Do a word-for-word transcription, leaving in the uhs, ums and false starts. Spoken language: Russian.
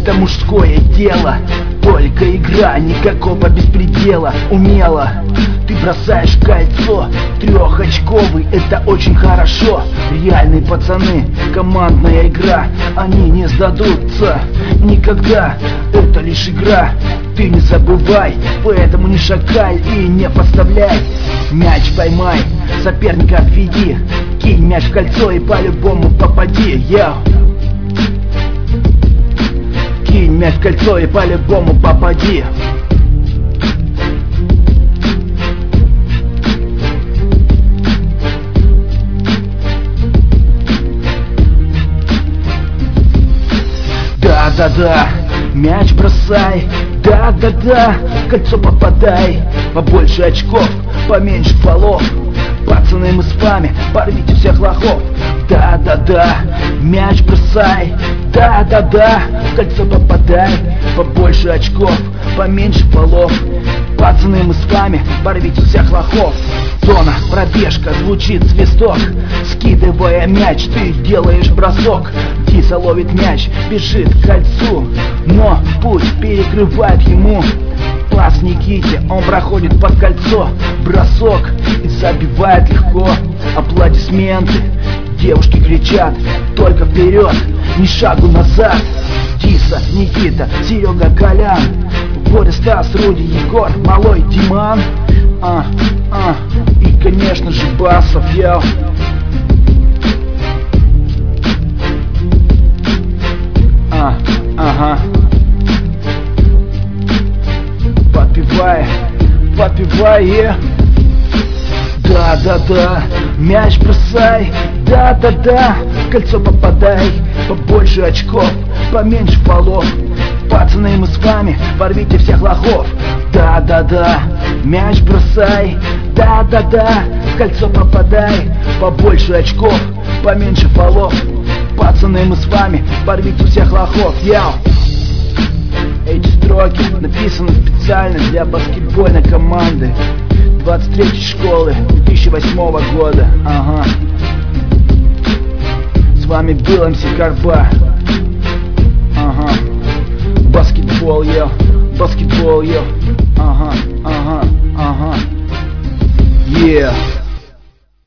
это мужское дело. Только игра, никакого беспредела. Умело ты бросаешь кольцо, трехочковый, это очень хорошо. Реальные пацаны, командная игра, они не сдадутся никогда. Это лишь игра, ты не забывай, поэтому не шакаль и не подставляй. Мяч поймай, соперника отведи, кинь мяч в кольцо и по-любому попади. Йоу. Кинь мяч в кольцо и по-любому попади. Да-да-да, мяч бросай, да-да-да, в кольцо попадай. Побольше очков, поменьше фолов. Пацаны, мы с вами, порвите всех лохов. Да-да-да, мяч бросай, да-да-да, в кольцо попадай. Побольше очков, поменьше фолов. Пацаны, мы с вами, порвите всех лохов. Зона, пробежка, звучит свисток. Скидывая мяч, ты делаешь бросок. Диса ловит мяч, бежит к кольцу, но путь перекрывает ему. Пас Никите, он проходит под кольцо. Бросок и забивает легко. Аплодисменты, девушки кричат: только вперед, ни шагу назад. Диса, Никита, Серега, Колян, Боря, Стас, Руди, Егор, Малой, Диман, а, а, и конечно же Басов, йоу. А, ага. Подпевай, подпевай, yeah. Да-да-да, мяч бросай, да-да-да, в кольцо попадай. Побольше очков, поменьше фолов. Пацаны, мы с вами, порвите всех лохов. Да-да-да, мяч бросай, да-да-да, в кольцо попадай. Побольше очков, поменьше фолов. Пацаны, мы с вами, порвите всех лохов, яу. Эти строки написаны специально для баскетбольной команды двадцать третьей школы две тысячи восьмого года. Ага. С вами был эм си Карба. Ага. Баскетбол, йо. Баскетбол, йо. Ага, ага, ага. Yeah.